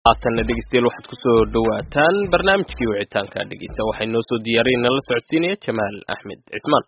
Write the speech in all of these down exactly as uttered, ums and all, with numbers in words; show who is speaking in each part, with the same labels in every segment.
Speaker 1: haatanna dhegeystayaal waxaad ku soo dhawaataan barnaamijkii wicitaanka dhegeysta waxay noo soo diyaariyeen nala socodsiinaya Jamaal Axmed Cismaan.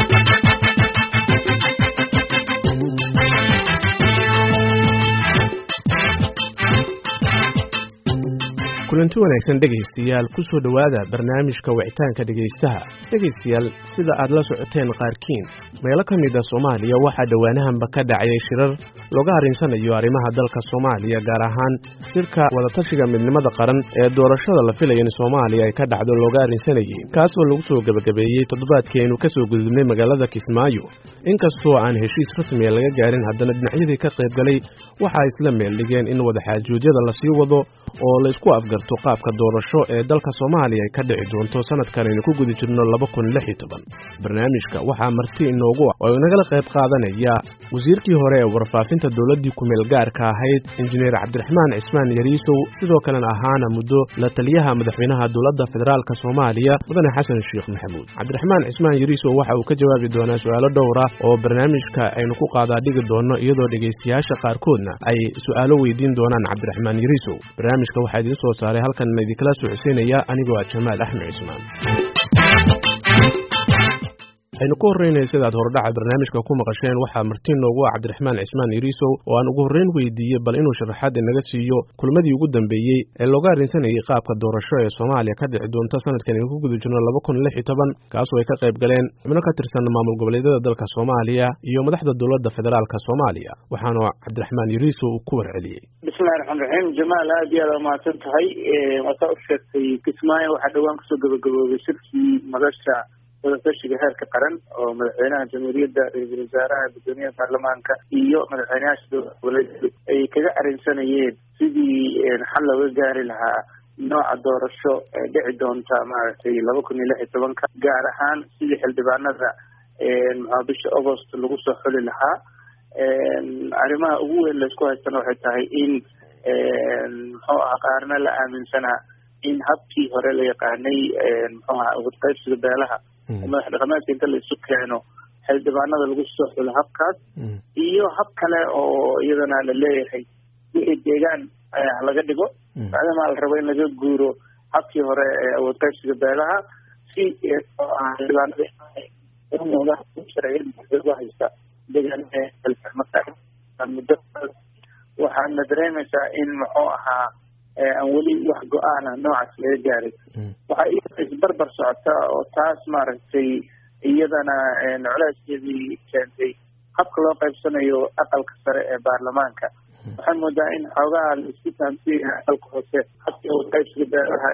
Speaker 2: kulanti wanaagsan dhegeystayaal ku soo dhawaada barnaamijka wicitaanka dhegeystaha. dhegeystayaal sida aad la socoteen qaarkiin meelo ka mid ah Soomaaliya waxaa dhawaanahanba ka dhacay shirar looga arinsanayo arrimaha dalka Soomaaliya, gaar ahaan shirka wadatashiga midnimada qaran ee doorashada la filayo in Soomaaliya ay ka dhacdo looga arinsanayay, kaas oo lagu soo gabagabeeyey toddobaadkii aynu ka soo gudubnay magaalada Kismaayo. inkastoo aan heshiis rasmi ah laga gaarin, haddana dhinacyadii ka qayb galay waxa ay isla meel dhigeen in wadaxaajoojyada la sii wado oo la isku afgarto qaabka doorasho ee dalka Soomaaliya ay ka dhici doonto sanadkan aynu ku guda jirno laba kun lix iyo toban. barnaamijka waxaa marti inoogu ah oo inagala qayb qaadanaya wasiirkii hore ee warfaafinta dowladii ku meel gaarka ahayd injineer Cabdiraxmaan Cismaan Yariisow, sidoo kalena ahaana muddo la taliyaha madaxweynaha dowladda federaalka Soomaaliya mudane Xasan Sheekh Maxamuud. Cabdiraxmaan Cismaan Yariisow waxa uu ka jawaabi doonaa su'aalo dhowr ah oo barnaamijka aynu ku qaadaa dhigi doono, iyadoo dhegeystayaasha qaarkoodna ay su'aalo weydiin doonaan Cabdiraxmaan Yariisow. barnaamijka waxaa idin soo saaray halkan idinkala socodsiinaya anigoo Jamaal Axmed Cismaan. aynu ku horreynay sidaad hordhaca barnaamijka ku maqasheen waxaa marti noogu ah Cabdiraxmaan Cismaan Yariisow oo aan ugu horreyn weydiiyey bal inuu sharaxaad inaga siiyo kulmadii ugu dambeeyey ee looga arrinsanayay qaabka doorasho ee Soomaaliya ka dhici doonta sanadkan aynu ku guda jirno laba kun lix iyo toban, kaas oo ay ka qayb galeen xubno ka tirsan maamul goboleedyada dalka Soomaaliya iyo madaxda dowladda federaalka Soomaaliya. waxaana Cabdiraxmaan Yariisow ku warceliyey.
Speaker 3: bismillaahir rahmaanir rahiim. Jamaal, aad iyo aad u mahadsan tahay. waxa uu sheegtay Kismaayo waxaa dhawaan kusoo gabagaboobay shirkii madasha wadatashiga heerka qaran oo madaxweynaha jamhuuriyadda, ra'iisul wasaaraha, guddoomiyaha baarlamaanka iyo madaxweynayaasha dowladda ay kaga arrinsanayeen sidii xal looga gaari lahaa nooca doorasho ee dhici doonta maaragtay laba kun iyo lix iyo tobanka, gaar ahaan sidii xildhibaanada maxaa bisha August lagu soo xuli lahaa. arrimaha ugu weyn laysku haystana waxay tahay in muxuu ahaa qaarna la aaminsanaa in habkii hore la yaqaanay muxuu ahaa ugu qaybsiga beelaha madax dhaqameedka inta la isu keeno xildhibaanada lagu soo xulo habkaas, iyo hab kale oo iyadana la leeyahay wixii deegaan laga dhigo maadaama la rabo in laga guuro habkii hore ee awood qaybsiga beelaha si xildhibaanada sharciga haysta deegaanada muddo waxaana dareemaysaa in muxuu ahaa aan weli wax go-aana noocaas laga gaaray. waxaa iyada isbarbar socota oo taas maaragtay iyadana culayskeedii keentay habka loo qaybsanayo aqalka sare ee baarlamaanka. waxaan moodaa in xoogaha la isku fahamsiiya aqalka hoose habkii awood qaybsiga beelaha,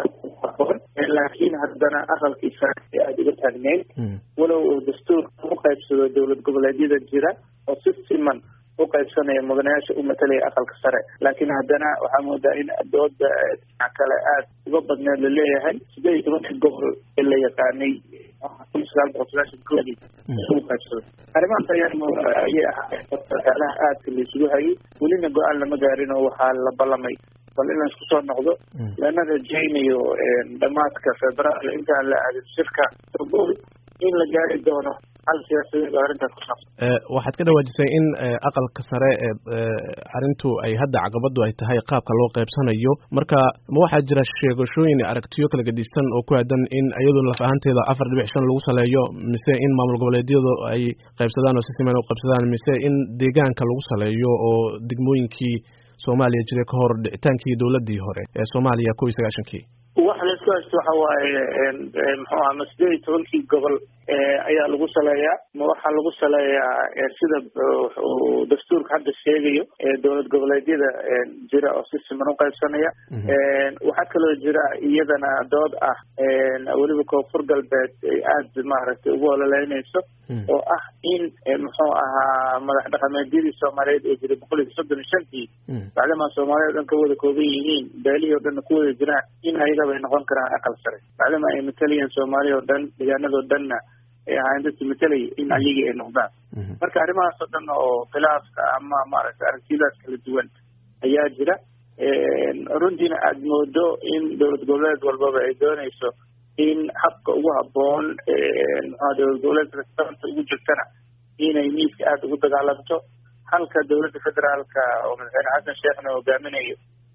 Speaker 3: laakiin haddana aqalkii sare aada uga taagneyn walow uu dastuurka u qaybsado dowlad goboleedyada jira oo si siman u qaybsanaya mudanayaasha u matalaya aqalka sare, laakiin haddana waxaa moodaa in dooda dhinaca kale aada uga badneed la leeyahay sideed iyo tobankii gobol ee la yaqaanay kun sagaal boqol sagaashan koodii u qaybsado. arrimahaas ayaa ayay ahaayeen waxyaalaha aadka la isugu hayay. welina go-aan lama gaarin oo waxaa la ballamay bal in la isku soo noqdo lana rajaynayo dhamaadka februaar intaan la aadin shirka in la gaari doono hal siyaasadeed oo arrintaas ku saabsan.
Speaker 2: waxaad ka dhawaajisay in aqalka sare ee arrintu ay hadda caqabadu ay tahay qaabka loo qaybsanayo, marka ma waxaa jira sheegashooyin aragtiyo kala gedisan oo ku aadan in iyadoo laf ahaanteeda afar dhibic shan lagu saleeyo, mise in maamul goboleedyadu ay qaybsadaan oo si siman u qaybsadaan, mise in deegaanka lagu saleeyo oo degmooyinkii Soomaaliya jiray ka hor dhicitaankii dowladii hore ee Soomaaliya kow iyo sagaashankii?
Speaker 3: waxa la isku haysto waxa waaye muxuu ahaa ma sideed iyo tobankii gobol ayaa lagu saleeyaa, ma waxaa lagu saleeyaa sida uu dastuurka hadda sheegayo dowlad goboleedyada jira oo si siman u qaybsanaya. waxaa kaloo jira iyadana dood ah weliba koonfur galbeed ay aada maaragtay ugu ololeynayso oo ah in muxuu ahaa madax dhaqameedyadii Soomaaliyeed ee jiray boqol iyo soddon iyo shantii maadaama Soomaaliya oo dhan ka wada kooban yihiin, beelihii oo dhanna ku wada jiraan, in ayaga bay noqon karaan aqal sare maadaama ay matalayeen Soomaaliya oo dhan, deegaanadoo dhanna ay ahaayeen dadkii matalaya in ayagii ay noqdaan. marka arrimahaas oo dhan oo khilaafka ama maaragtay aragtiyadaas kala duwan ayaa jira. runtiina aada moodo in dowlad goboleed walbaba ay doonayso in habka ugu habboon maxaa dowlad goboleedka sababta ugu jirtana inay miiska aada ugu dagaalanto, halka dowladda federaalka oo madaxweyne xasan sheekhna hogaaminayo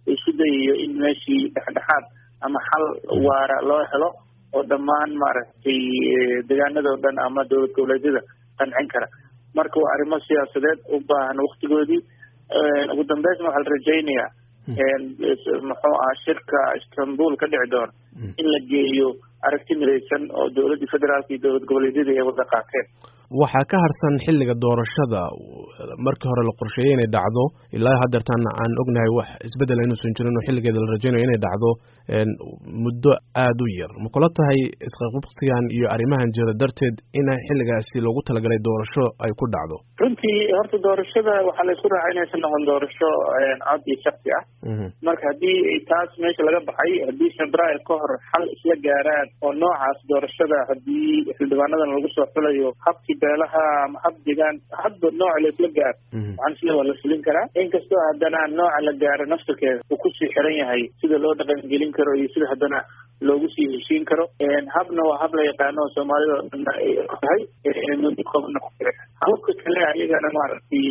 Speaker 3: isu dayayo in meeshii dhexdhexaad ama xal waara loo helo oo dhammaan maaragtay deegaanada oo dhan ama dowlad goboleedyada qancin kara. marka waa arrimo siyaasadeed u baahan waktigoodii. ugu dambeysna waxaa la rajaynayaa muxuu aha shirka Istanbul ka dhici doona in la geeyo aragti midaysan oo dowladda federaalka iyo dowlad goboleedyada ay wada qaateen.
Speaker 2: waxaa ka harsan xilliga doorashada markii hore la qorsheeyay inay dhacdo ilaa haddeertaan aan ognahay wax isbeddel inuusan jirin oo xilligeeda la rajaynayo inay dhacdo muddo aada u yar. ma kula tahay isqaqubsigan iyo arrimahan jira darteed in xilligaasi loogu talagalay doorasho ay ku dhacdo?
Speaker 3: runtii horta doorashada waxaa la isku raacay inaysan noqon doorasho cod iyo shaksi ah. marka haddii taas meesha laga baxay, haddii febraayo ka hor xal isla gaaraan oo noocaas doorashada haddii xildhibaanadan lagu soo xulayo habkii beelaha ama hab deegaan hadba nooca la isla gaaro waxaan isle waa la fulin karaa. inkastoo haddana nooca la gaaro naftirkeeda uu kusii xiran yahay sida loo dhaqangelin karo iyo sida haddana loogu sii heshiin karo. habna waa hab la yaqaano oo soomaalida oo dhan ay tahay muddo koobna ku jira. hababka kale ayagana maaragtay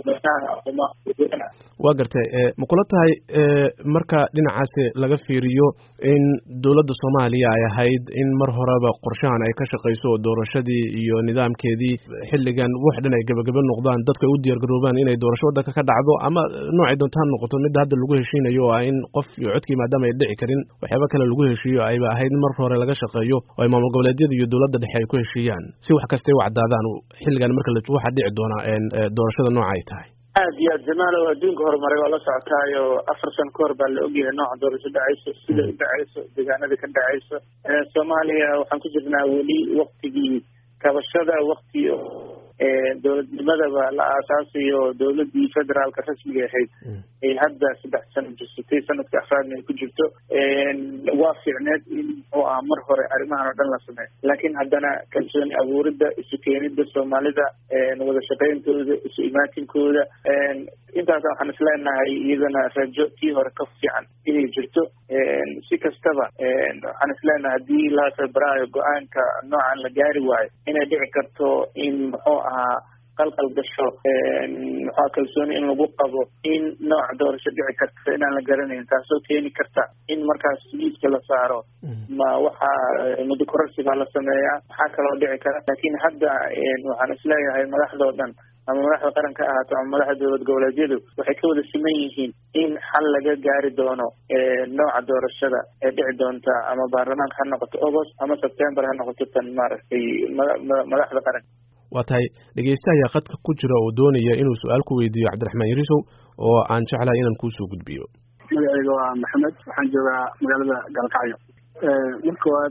Speaker 2: waa gartay. ma kula tahay marka dhinacaasi laga fiiriyo in dowladda Soomaaliya ay ahayd in mar horeba qorshahan ay ka shaqeyso oo doorashadii iyo nidaamkeedii xilligan wax dhan ay gabagaba noqdaan, dadka ay u diyaar garoobaan inay doorasho waddanka ka dhacdo ama noocay doontaan noqoto midda hadda lagu heshiinayo oo ah in qof iyo codkii maadaama ay dhici karin waxyaaba kale lagu heshiiyo ayba ahayd mar hore laga shaqeeyo oo ay maamul goboleedyada iyo dowladda dhexe ay ku heshiiyaan si wax kasta ay u caddaadaan xilligan marka waxa dhici doona doorashada nooca ay tahay.
Speaker 3: aad iyo aad jamaal oo adduunka horumaray waa la socotaayo afar san ka hor baa la ogyahay nooca doorasho dhacayso, sida u dhacayso, deegaanada ka dhacayso. soomaaliya waxaan ku jirnaa weli waktigii kabashada, wakti dowladnimadaba la aasaasayo dowladii federaalka rasmiga ahayd ay hadda saddex sano jirsatay, sanadka afraadna ay ku jirto. waa fiicneed in muxuu ah mar hore arrimahan oo dhan la sameeyo, laakiin haddana kalsooni abuuridda, isu keenida soomaalida, wada shaqeyntooda, isu imaatinkooda, intaasa waxaan isleenahay iyadana rajo tii hore ka fiican inay jirto. si kastaba waxaan isleenahay haddii la febraayo go-aanka noocan la gaari waayo inay dhici karto in muxuu ahaa qalqal gasho muxua kalsooni in lagu qabo in nooca doorasho dhici karta inaan la garanayn, taasoo keeni karta in markaas liiska la saaro ma waxaa muddo kororsi baa la sameeyaa, waxaa kaloo dhici kara. laakiin hadda waxaan isleeyahay madaxdao dhan ama madaxda qaranka ahaato ama madaxda dowlad goboleedyadu waxay ka wada siman yihiin in xal laga gaari doono nooca doorashada ee dhici doonta ama baarlamaanka ha noqoto August ama September ha noqoto tan maaragtay madaxda qaranka.
Speaker 2: waa tahay dhegeyste ayaa khadka ku jira oo doonaya inuu su-aal ku weydiiyo Cabdiraxmaan Yarisow oo aan jeclahay inaan kuusoo gudbiyo.
Speaker 4: magacayga waa Maxamed, waxaan joogaa magaalada Galkacyo. marka koowaad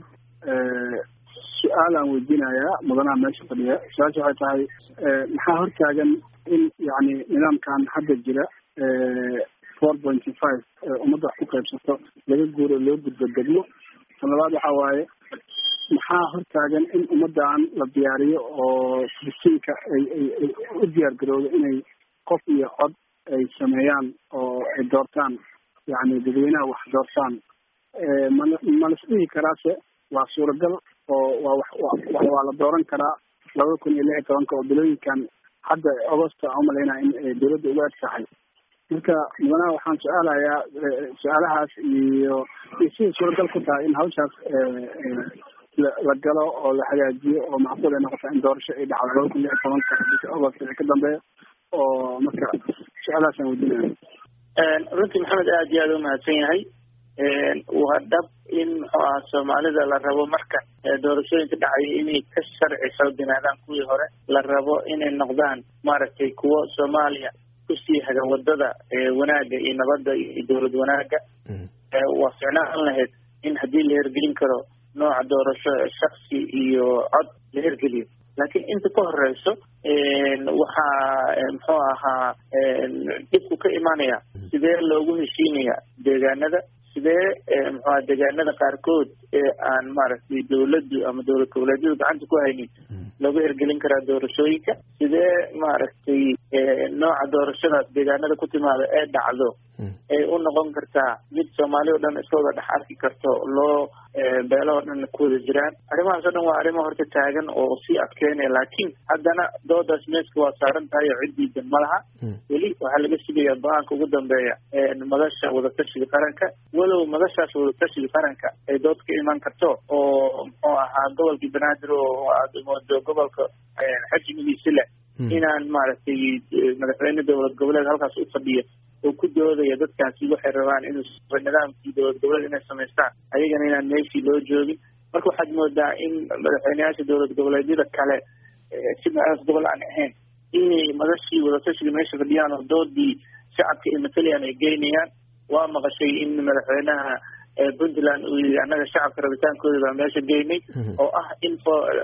Speaker 4: su-aal aan weydiinayaa mudanaha meesha fadhiya. su-aasha waxay tahay maxaa hortaagan in yani nidaamkan hadda jira four pointy five ummadda wax ku qaybsato laga guuro loo gudbo degmo? tan labaad waxaa waaye maxaa hortaagan in ummaddan la diyaariyo oo kristinka ay ay ay u diyaar garowdo inay qof iyo cod ay sameeyaan oo ay doortaan, yani dadweynaha wax doortaan? mana malas dhihi karaase waa suuragal oo waa wax waa la dooran karaa labada kun iyo lix iyo tobanka oo bilooyinkan hadda Augusta aan umalaynaa in dowladda uga adkaxay. marka mudanaha waxaan su-aalayaa su-aalahaas iyo iyo siday suuragal ku tahay in hawshaas la galo oo la hagaajiyo oo macquul ay noqota in doorasho ay dhacdo laba kun lix iyo tobanka bisha August wixii ka dambeeya. oo marka su-aalahaasaan weydiinaya.
Speaker 3: runtii maxamed aad iyo aad u mahadsan yahay. waa dhab in muxuu aha soomaalida la rabo marka doorashooyinka dhacaya inay ka sharci xooganaadaan kuwii hore, la rabo inay noqdaan maaragtay kuwo Soomaaliya kusii haga wadada wanaaga iyo nabadda iyo dowlad wanaaga. waa ficnaan lahayd in haddii la hergelin karo nooca doorasho shaksi iyo cod la hergeliyo, laakiin inta ka horeyso waxaa muxuu ahaa dhibku ka imaanaya sidee loogu heshiinaya deegaanada, sidee muxua deegaanada qaarkood ee aan maaragtay dowladdu ama dowlad goboleedyadu gacanta ku haynin loogu hergelin karaa doorashooyinka, sidee maaragtay nooca doorashadaas deegaanada ku timaada ee dhacdo ay u noqon kartaa mid soomaali oo dhan iska wada dhex arki karto loo beelo oo dhan ku wada jiraan arrimahaas oo dhan waa arrimo horta taagan oo sii adkeynaya laakiin haddana doodaas meeska waa saaran tahay oo ciddiidan ma laha weli waxaa laga sugayaa go-aanka ugu dambeeya madasha wadatashiga qaranka walow madashaas wadatashiga qaranka ay dood ka iman karto oo muxuu ahaa gobolkii banaadir oo aad moodo gobolka xajmigiisi leh inaan maaragtay madaxweyne dowlad goboleed halkaas u fadhiya oo ku doodaya dadkaasi waxay rabaan inuu nidaamkii dowlad goboleed inay samaystaan ayagana inaan meeshii loo joogin marka waxaad moodaa in madaxweyneyaasha dowlad goboleedyada kale sidaas gobol aan ahayn inay madashii wadatashiga meesha fadhiyaan oo doodii shacabka ay matalayaan ay geynayaan waa maqashay in madaxweynaha puntland uu yii annaga shacabka rabitaankooda baa meesha geynay oo ah in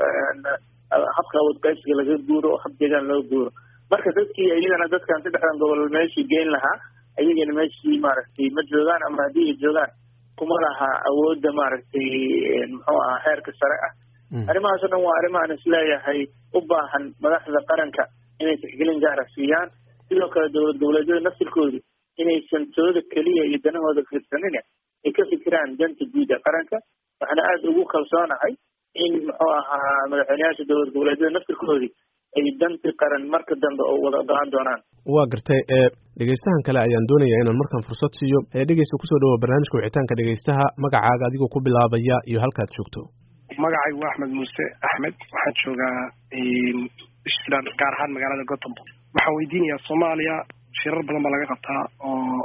Speaker 3: habka awoodqaybsiga laga guuro oo hab deegaan loo guuro marka dadkii iyagana dadkan saddexdan gobol meeshii geyn lahaa ayagana meeshii maaragtay ma joogaan ama haddii ay joogaan kuma laha awoodda maaragtay muxuu ahaa heerka sare ah arrimahaas oo dhan waa arrimahan isleeyahay u baahan madaxda qaranka inay tixgelin gaara siiyaan sidoo kale dowlad goboleedyada naftirkooda inaysan tooda keliya iyo danahooda fiirsanina ay ka fikiraan danta guud ee qaranka waxaana aada ugu kalsoonahay in muxuu ahaa madaxweyneyaasha dowlad goboleedyada naftirkoodii ay danti qaran marka dambe oo wada go-aan doonaan
Speaker 2: waa gartay dhegeystahan kale ayaan doonaya inaan markaan fursad siiyo dhegeysta kusoo dhawo barnaamijka wicitaanka dhegeystaha magacaaga adigoo ku bilaabaya iyo halkaad joogto
Speaker 5: magacaygu waa axmed muuse axmed waxaan joogaa puntland gaar ahaan magaalada gothenburg waxaan weydiinayaa soomaaliya shirar badan baa laga qabtaa oo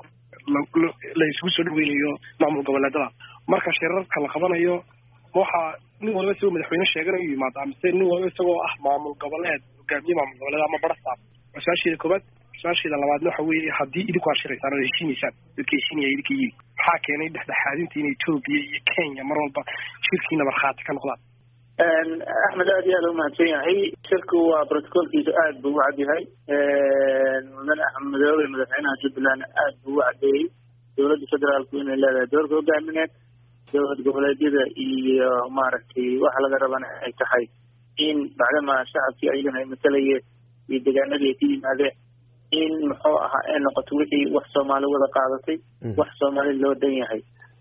Speaker 5: la isugu soo dhaweynayo maamul goboleedada marka shirarka la qabanayo waxaa nin walba isagoo madaxweyne sheeganayo yimaada mise nin walba isagoo ah maamul goboleed hogaamiye maamul goboleed ama barastaaf waa su-aasheeda koobaad su-aasheeda labaadna waxa weeye haddii idinku aad shiraysaan oo heshiinaysaan dadka heshiinaya idinka yihi maxaa keenay dhexdhexaadinta in etoobiya iyo kenya mar walba shirkiina markhaati ka noqdaan
Speaker 3: axmed aad iyo aad umahadsan yahay shirku waa brotocolkiisu aad buu u cad yahay mudane axmed madoobe madaxweynaha jubbaland aad buu u cadeeyey dowladda federaalku inay leedahay doorka hogaamineed dowlad goboleedyada iyo maaragtay waxa laga rabana ay tahay in bacdama shacabkii ayagana ay matalayeen iyo deegaanadii ay ka yimaadeen in muxuu ahaa ay noqoto wixii wax soomaali wada qaadatay wax soomaali loo dhan yahay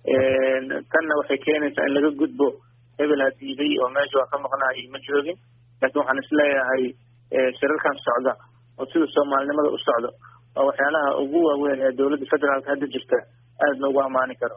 Speaker 3: tanna waxay keenaysaa in laga gudbo hebel ha diiday oo meesha waa ka maqnaayo ma joogin laakiin waxaan isleeyahay shirarkan socda oo sida soomaalinimada u socdo waa waxyaalaha ugu waaweyn ee dowladda federaalka hadda jirta aada loogu ammaani karo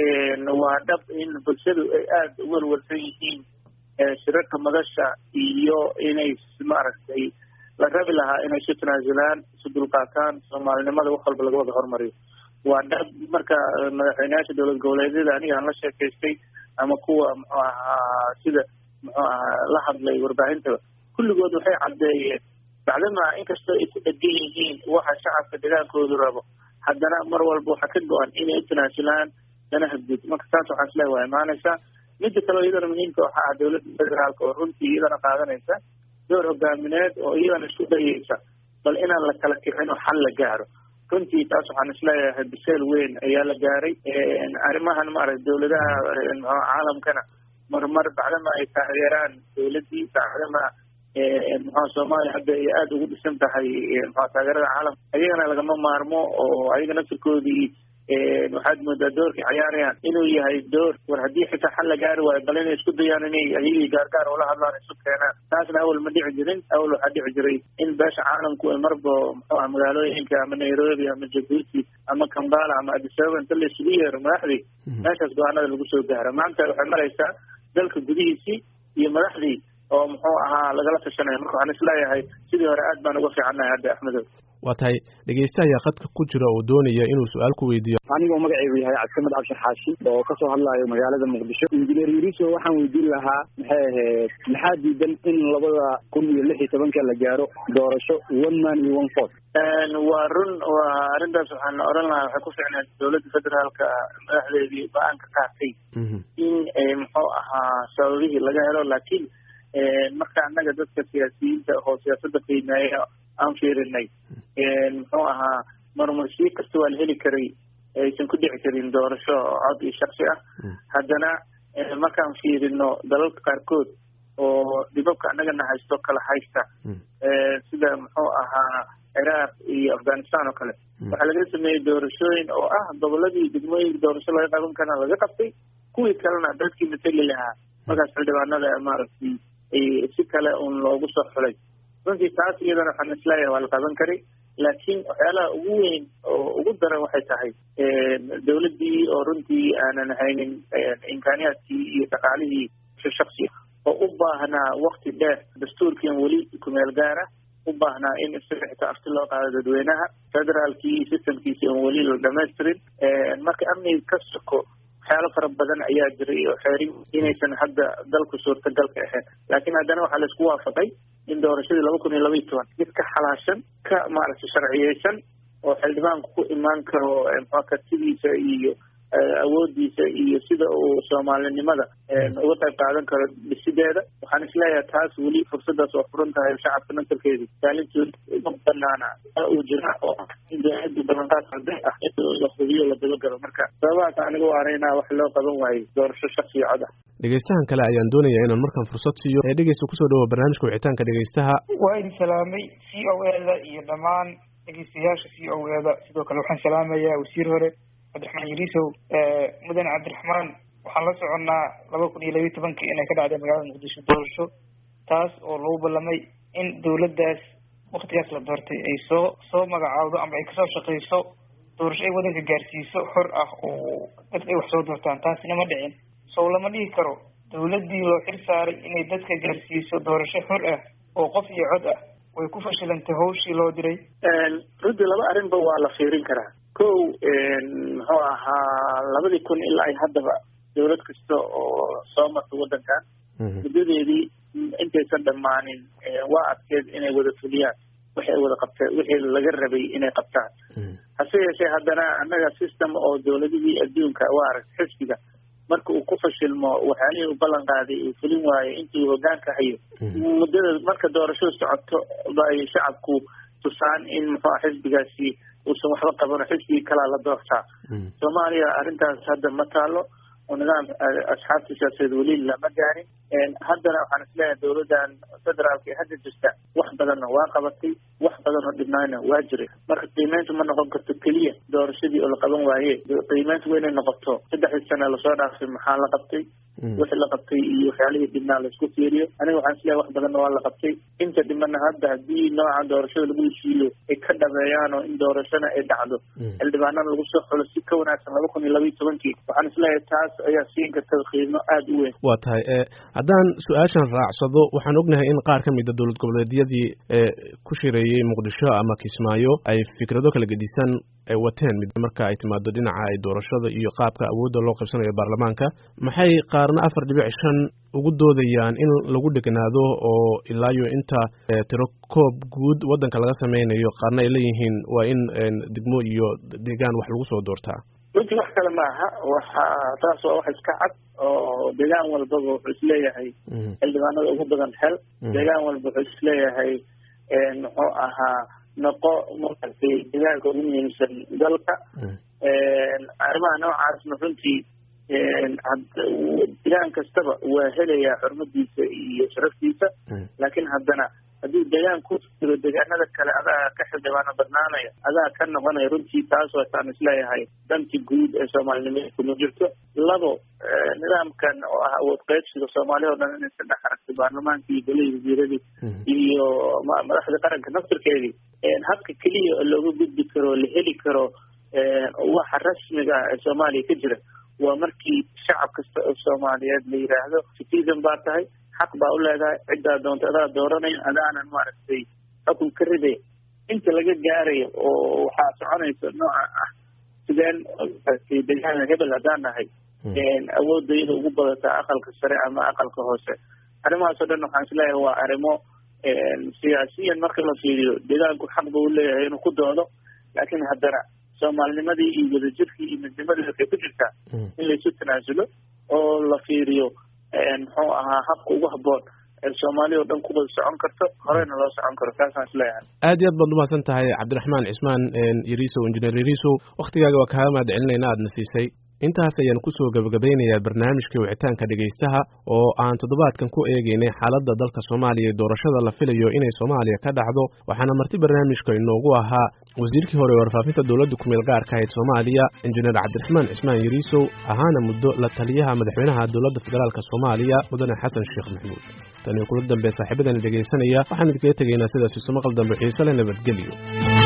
Speaker 3: waa dhab in bulshadu ay aada u welwelsan yihiin shirarka madasha iyo inay maaragtay la rabi lahaa inay isu tanaasulaan isu dulqaataan soomaalinimada wax walba laga wada hormariyo waa dhab marka madaxweyneyaasha dowlad goboleedyada aniga aan la sheekaystay ama kuwa muxuu ahaa sida muxuu ahaa la hadlay warbaahintaba kulligood waxay caddeeyeen bacdama inkastoo ay ku dhegan yihiin waxa shacabka degaankoodu rabo haddana mar walba waxaa ka go-an inay u tanaasulaan danaha guud marka taas waxaa isle waa imaanaysaa midda kaleo iyadana muhiimka waxa ah dowladda federaalka oo runtii iyadana qaadanaysa door hogaamineed oo iyadana isku dayaysa bal inaan la kala kicin oo xal la gaaro runtii taas waxaan isleeyahay biseel weyn ayaa la gaaray arrimahan maaragta dowladaha mxu caalamkana marmar bacdama ay taageeraan dowladdii bacdama mxua soomaaliya hadda ay aada ugu dhisan tahay mxua taageerada caalamka ayagana lagama maarmo oo ayaga naftirkoodii waxaad moodaa doorkay cayaarayaan inuu yahay door war haddii xitaa xal la gaari waayo bal inay isku dayaan inay ayagii gaargaar ula hadlaan isu keenaan taasna awal ma dhici jirin awal waxaa dhici jiray in beesha caalamku ay marba muxuu ah magaalooyinka ama nairobi ama jabuuti ama kambala ama addis ababa inta la isugu yeero madaxdii meeshaas go-aanada lagu soo gaaro maanta waxay maraysaa dalka gudihiisii iyo madaxdii oo muxuu ahaa lagala tashanaya marka waxaan isleeyahay sidii hore aad baan uga fiicannahay hadda axmedow
Speaker 2: waa tahay dhegeysta ayaa khadka ku jira oo doonaya inuu su-aal ku weydiiyo
Speaker 4: anigoo magacaygu yahay cabdisamed cabshir xaashi oo kasoo hadlaayo magaalada muqdisho injineer yuriso waxaan weydiin lahaa maxay ahayd maxaa diidan in labada kun iyo lix iyo tobanka la gaaro doorasho one man iyo one vote
Speaker 3: waa run waa arrintaas waxaan oran lahaa waxay ku fiicneed dowladda federaalka madaxdeedii go-aanka qaatay in muxuu ahaa sababihii laga helo laakiin marka annaga dadka siyaasiyiinta oo siyaasadda qiimeeya aan fiirinay muxuu ahaa marmarsiyo kasta waa la heli karay aysan ku dhici karin doorasho cod iyo shaksi ah haddana markaan fiirino dalalka qaarkood oo dhibabka annagana haysto kala haysta sida muxuu ahaa ciraaq iyo afghanistan oo kale waxaa laga sameeyey doorashooyin oo ah goboladii degmooyinka doorasho laga qaban karana laga qabtay kuwii kalena dadkii matali lahaa markaas xildhibaanada maaragtay si kale un loogu soo xulay runtii taas iyadana waxaan isleeyahay waa la qaban karay laakiin waxyaalaha ugu weyn oo ugu daran waxay tahay dawladdii oo runtii aanan haynin imkaaniyaadkii iyo dhaqaalihii shaksi oo u baahnaa wakti dheer dastuurkiin weli kumeel gaara u baahnaa in isaga xitaa afti loo qaado dadweynaha federaalkii systemkiisi oon weli la dhamaystirin marka amniga ka soko waxyaalo fara badan ayaa jiray oo xeerin inaysan hadda dalku suurtagalka ahayn laakiin haddana waxaa la isku waafaqay in doorashadii laba kun iyo laba iyo toban mid ka xalaashan ka maaragtay sharciyeysan oo xildhibaanku ku imaan karo kartidiisa iyo awoodiisa iyo sida uu soomaalinimada uga qayb qaadan karo dhisideeda waxaan isleeyahay taas weli fursadaas waa furan tahay shacabka nantarkeedi kaalintood uma banaana uu jira oo in dawladda ballanqaad haday ah in la hubiyo la dabagalo marka sababahaas aniga u araynaa wax loo qaban waayo doorasho shaksi cod ah
Speaker 2: dhegeystahan kale ayaan doonayaa inaan markaan fursad siiyo ee dhegeysta kusoo dhawo barnaamijka wicitaanka dhegeystaha
Speaker 6: waa idin salaamay c o eda iyo dhammaan dhegeystayaasha c o eda sidoo kale waxaan salaamayaa wasiir hore cabdiraxmaan yariisow mudane cabdiraxmaan waxaan la soconnaa laba kun iyo labiyo tobankii inay ka dhacday magaalada muqdisho doorasho taas oo lagu ballamay in dawladdaas waktigaas la doortay ay soo soo magacaawdo ama ay kasoo shaqeyso doorasho ay waddanka gaarsiiso xor ah oo dadka ay wax soo doortaan taasina ma dhicin sow lama dhihi karo dawladdii loo xil saaray inay dadka gaarsiiso doorasho xor ah oo qof iyo cod ah way ku fashilantay hawshii loo diray
Speaker 3: runtii laba arrinba waa la fiirin karaa kow muxuu ahaa labadii kun ilaa ay haddaba dawlad kasta oo soo marta waddankan muddadeedii intaysan dhammaanin waa adkeed inay wada fuliyaan waxay ay wada qabteen wixii laga rabay inay qabtaan hase yeeshee haddana annaga system oo dawladihii adduunka waa arag xisbiga marka uu ku fashilmo waxyaalihii u ballan qaaday uu fulin waayo intii uu hoggaanka hayo muddada marka doorashadu socoto bay shacabku tusaan in muxuu xisbigaasi uusan waxba qabano xisbigii kalaa la doortaa soomaaliya arrintaas hadda ma taalo oo nidaam asxaabta siyaasadeed weli lama gaarin haddana waxaan isleeyahay dawladdan federaalka ee hadda jirta wax badanna waa qabatay wax badan oo dhibnaayna waa jiray marka qiimeyntu ma noqon karto keliya doorashadii oo la qaban waaye qiimeyntu waa inay noqoto saddexdii sane lasoo dhaafay maxaa la qabtay wixii la qabtay iyo waxyaalihii dhibnaa la isku fiiriyo aniga waxaan isleeyahay wax badanna waa la qabtay inta dhibana hadda haddii nooca doorashada lagu heshiiyo ay ka dhabeeyaan oo in doorashana ay dhacdo xildhibaanada lagu soo xulo si ka wanaagsan laba kun iyo laba iyo tobankii waxaan isleeyahay taas ayaa siin karta qiimo aada u weyn
Speaker 2: waa tahay haddaan su-aashan raacsado waxaan ognahay in qaar ka mid a dowlad goboleedyadii ku shireeyey muqdisho ama kismaayo ay fikrado kala gedisan ay wateen mid marka ay timaado dhinaca ay doorashada iyo qaabka awoodda loo qaybsanayo baarlamaanka maxay qaarna afar dhibic shan ugu doodayaan in lagu dheganaado oo ilaayo inta tiro koob guud waddanka laga sameynayo qaarna ay leeyihiin waa in degmo iyo deegaan wax lagu soo doortaa
Speaker 3: runtii wax kale maaha waxa taas waa wax iska cad oo deegaan walbaba wuxuu isleeyahay xildhibaanada ugu badan hel deegaan walba wuxuu isleeyahay muxuu ahaa noqo maaragtay deegaanka ugu muhiimsan dalka arrimaha noocaasna runtii deegaan kastaba waa helayaa xurmadiisa iyo sharaftiisa laakiin haddana haddii deegaan ku jiro deegaanada kale adaa ka xildhibaano badnaanaya adaa ka noqonaya runtii taas waataan isleeyahay danti guud ee soomaalinimada kuma jirto labo nidaamkan oo ah awood qaybsiga soomaaliya oo dhan inaysa dhex aragtay baarlamaanka iyo golihii wasiiradii iyo madaxda qaranka naftirkeedii habka keliya oo looga gudbi karo la heli karo waxa rasmiga ah ee soomaaliya ka jira waa markii shacab kasta oo soomaaliyeed la yidhaahdo citizen baa tahay xaq baa u leedahay ciddaa doonta adaa dooranaya adaanan maaragtay xukun ka ridaya inta laga gaarayo oo waxaa soconaysa nooca ah sideen deegaana hebel haddaan nahay awoodayada ugu badataa aqalka sare ama aqalka hoose arrimahaas oo dhan waxaan isleeyahay waa arrimo siyaasiyan marka la fiiriyo deegaanku xaq ba u leeyahay inuu ku doodo laakiin haddana soomaalinimadii iyo wadajirkii iyo midnimadii waxay ku jirtaa in laysu tanaasulo oo la fiiriyo muxuu ahaa habka ugu habboon ee soomaaliya oo dhan ku wada socon karto horeyna loo socon karo taasaan isleeyahay
Speaker 2: aad iyo aad baad umahadsan tahay cabdiraxmaan cismaan yariisow injineer yariisow waktigaaga waa kaaga mahad celinayna aadna siisay intaas ayaan kusoo gabagabeynayaa barnaamijkii wicitaanka dhegaystaha oo aan toddobaadkan ku eegaynay xaaladda dalka Soomaaliya ee doorashada la filayo inay Soomaaliya ka dhacdo waxaana marti barnaamijka inoogu ahaa wasiirkii hore warfaafinta dowladda ku meel gaarka ah ee Soomaaliya injineer Cabdiraxmaan Cismaan Yariisow ahaana muddo la taliyaha madaxweynaha dowladda federaalka Soomaaliya mudane Xasan Sheekh Maxamuud tan iyo kula dambe saaxiibadan dhegaysanaya waxaan idinkaga tegaynaa sidaas isma qaldambe xiiso leh nabadgelyo.